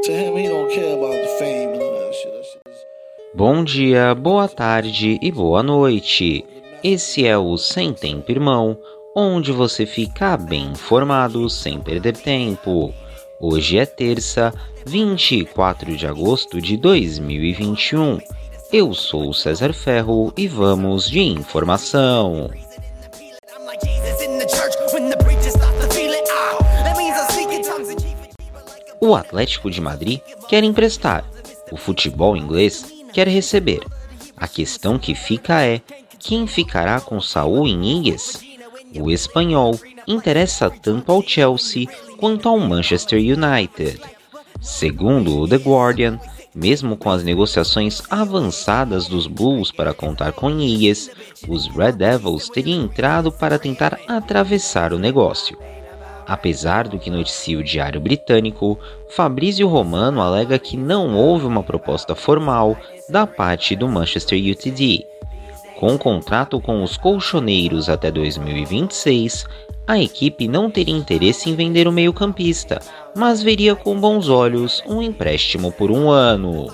To him, he don't care about the fame and all that shit. That shit is... Bom dia, boa tarde e boa noite. Esse é o Sem Tempo Irmão, onde você fica bem informado sem perder tempo. Hoje é terça, 24 de agosto de 2021. Eu sou o César Ferro e vamos de informação. O Atlético de Madrid quer emprestar, o futebol inglês quer receber. A questão que fica é, quem ficará com Saúl Ñíguez? O espanhol interessa tanto ao Chelsea quanto ao Manchester United. Segundo o The Guardian, mesmo com as negociações avançadas dos Blues para contar com Ñíguez, os Red Devils teriam entrado para tentar atravessar o negócio. Apesar do que noticia o Diário Britânico, Fabrizio Romano alega que não houve uma proposta formal da parte do Manchester United. Com um contrato com os colchoneiros até 2026, a equipe não teria interesse em vender o meio-campista, mas veria com bons olhos um empréstimo por um ano.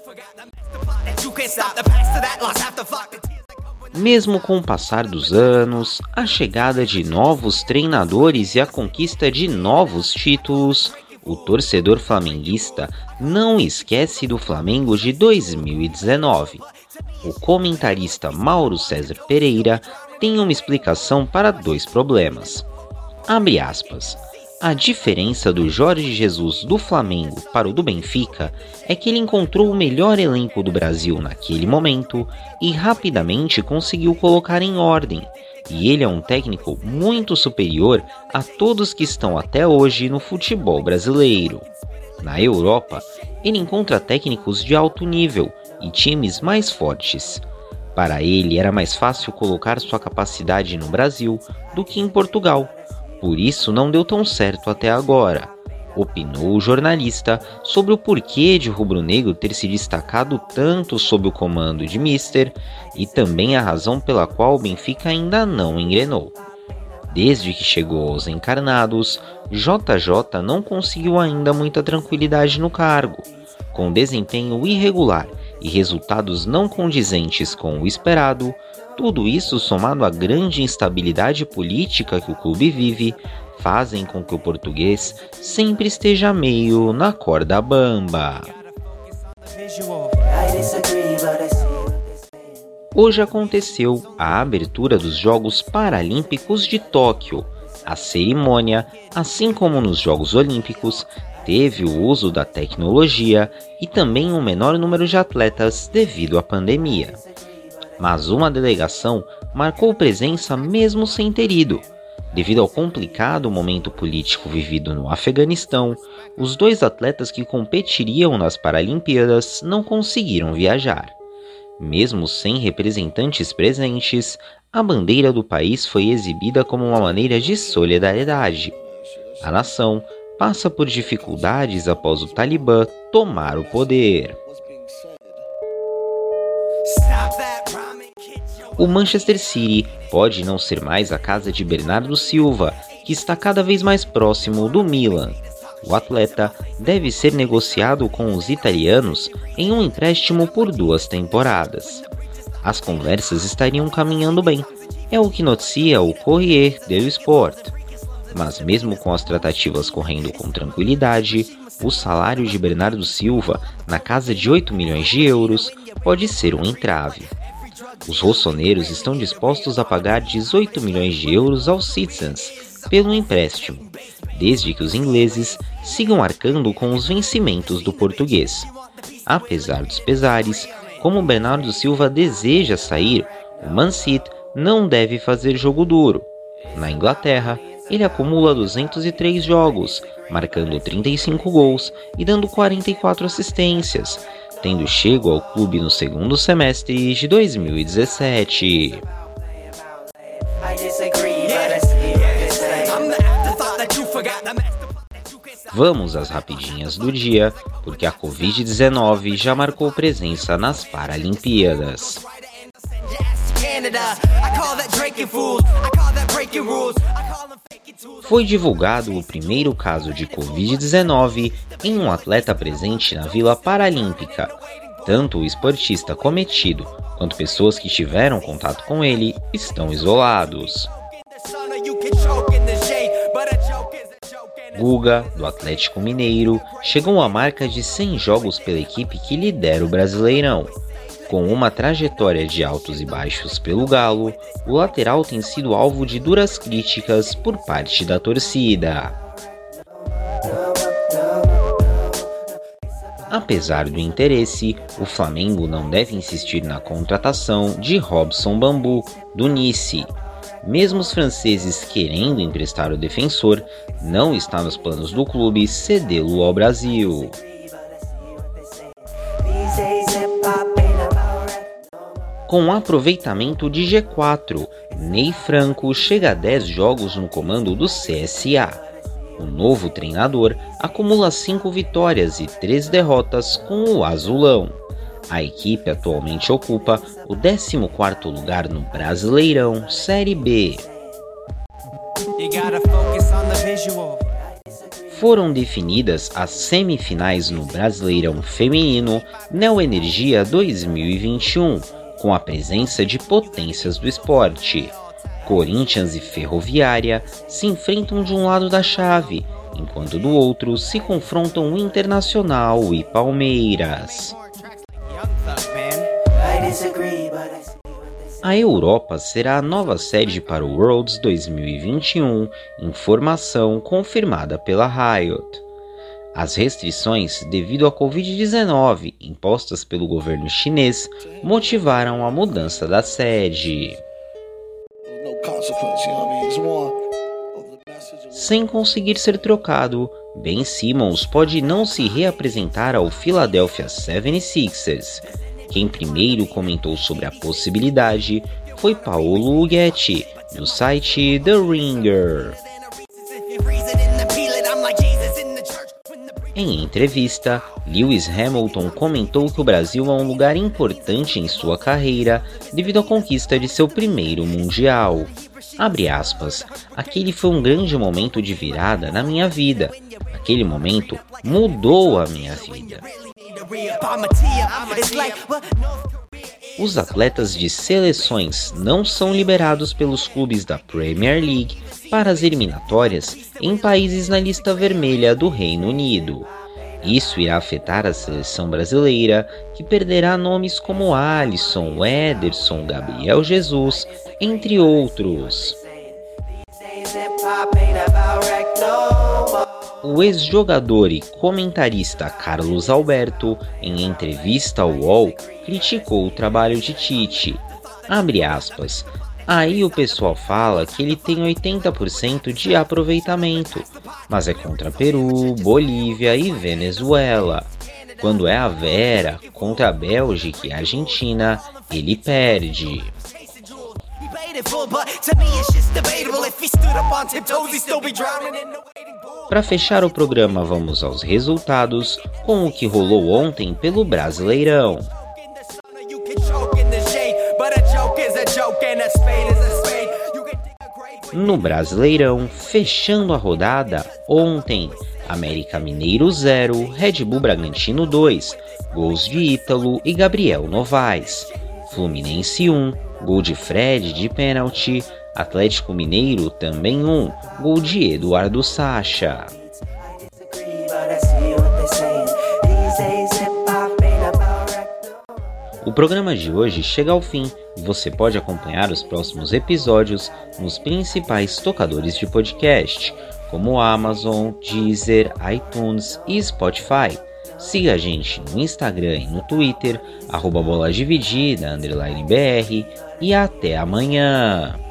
Mesmo com o passar dos anos, a chegada de novos treinadores e a conquista de novos títulos, o torcedor flamenguista não esquece do Flamengo de 2019. O comentarista Mauro César Pereira tem uma explicação para dois problemas. Abre aspas. A diferença do Jorge Jesus do Flamengo para o do Benfica é que ele encontrou o melhor elenco do Brasil naquele momento e rapidamente conseguiu colocar em ordem. E ele é um técnico muito superior a todos que estão até hoje no futebol brasileiro. Na Europa, ele encontra técnicos de alto nível e times mais fortes. Para ele era mais fácil colocar sua capacidade no Brasil do que em Portugal. Por isso não deu tão certo até agora, opinou o jornalista sobre o porquê de o rubro-negro ter se destacado tanto sob o comando de Mister e também a razão pela qual o Benfica ainda não engrenou. Desde que chegou aos encarnados, JJ não conseguiu ainda muita tranquilidade no cargo. Com desempenho irregular e resultados não condizentes com o esperado, tudo isso somado à grande instabilidade política que o clube vive, fazem com que o português sempre esteja meio na corda bamba. Hoje aconteceu a abertura dos Jogos Paralímpicos de Tóquio. A cerimônia, assim como nos Jogos Olímpicos, teve o uso da tecnologia e também um menor número de atletas devido à pandemia. Mas uma delegação marcou presença mesmo sem ter ido. Devido ao complicado momento político vivido no Afeganistão, os dois atletas que competiriam nas Paralimpíadas não conseguiram viajar. Mesmo sem representantes presentes, a bandeira do país foi exibida como uma maneira de solidariedade. A nação passa por dificuldades após o Talibã tomar o poder. O Manchester City pode não ser mais a casa de Bernardo Silva, que está cada vez mais próximo do Milan. O atleta deve ser negociado com os italianos em um empréstimo por 2 temporadas. As conversas estariam caminhando bem, é o que noticia o Corriere dello Sport. Mas mesmo com as tratativas correndo com tranquilidade, o salário de Bernardo Silva, na casa de 8 milhões de euros, pode ser um entrave. Os rossoneiros estão dispostos a pagar 18 milhões de euros aos Citizens pelo empréstimo, desde que os ingleses sigam arcando com os vencimentos do português. Apesar dos pesares, como Bernardo Silva deseja sair, o Man City não deve fazer jogo duro. Na Inglaterra, ele acumula 203 jogos, marcando 35 gols e dando 44 assistências, tendo chego ao clube no segundo semestre de 2017. Vamos às rapidinhas do dia, porque a Covid-19 já marcou presença nas Paralimpíadas. foi divulgado o primeiro caso de Covid-19 em um atleta presente na Vila Paralímpica. Tanto o esportista cometido quanto pessoas que tiveram contato com ele estão isolados. Guga, do Atlético Mineiro, chegou à marca de 100 jogos pela equipe que lidera o Brasileirão. Com uma trajetória de altos e baixos pelo Galo, o lateral tem sido alvo de duras críticas por parte da torcida. Apesar do interesse, o Flamengo não deve insistir na contratação de Robson Bambu, do Nice. Mesmo os franceses querendo emprestar o defensor, não está nos planos do clube cedê-lo ao Brasil. Com aproveitamento de G4, Ney Franco chega a 10 jogos no comando do CSA. O novo treinador acumula 5 vitórias e 3 derrotas com o Azulão. A equipe atualmente ocupa o 14º lugar no Brasileirão Série B. Foram definidas as semifinais no Brasileirão Feminino Neoenergia 2021, com a presença de potências do esporte. Corinthians e Ferroviária se enfrentam de um lado da chave, enquanto do outro se confrontam o Internacional e Palmeiras. A Europa será a nova sede para o Worlds 2021, informação confirmada pela Riot. As restrições devido à Covid-19 impostas pelo governo chinês motivaram a mudança da sede. Sem conseguir ser trocado, Ben Simmons pode não se reapresentar ao Philadelphia 76ers. Quem primeiro comentou sobre a possibilidade foi Paolo Uggetti, do site The Ringer. Em entrevista, Lewis Hamilton comentou que o Brasil é um lugar importante em sua carreira devido à conquista de seu primeiro Mundial. Abre aspas, aquele foi um grande momento de virada na minha vida. Aquele momento mudou a minha vida. Os atletas de seleções não são liberados pelos clubes da Premier League para as eliminatórias em países na lista vermelha do Reino Unido. Isso irá afetar a seleção brasileira, que perderá nomes como Alisson, Ederson, Gabriel Jesus, entre outros. O ex-jogador e comentarista Carlos Alberto, em entrevista ao UOL, criticou o trabalho de Tite. Abre aspas. Aí o pessoal fala que ele tem 80% de aproveitamento, mas é contra Peru, Bolívia e Venezuela. Quando é a Vera contra a Bélgica e a Argentina, ele perde. Para fechar o programa, vamos aos resultados com o que rolou ontem pelo Brasileirão. No Brasileirão, fechando a rodada, ontem, América Mineiro 0, Red Bull Bragantino 2, gols de Ítalo e Gabriel Novaes. Fluminense 1, gol de Fred de pênalti, Atlético Mineiro também 1, gol de Eduardo Sacha. O programa de hoje chega ao fim e você pode acompanhar os próximos episódios nos principais tocadores de podcast, como Amazon, Deezer, iTunes e Spotify. Siga a gente no Instagram e no Twitter, @boladividida_br e até amanhã!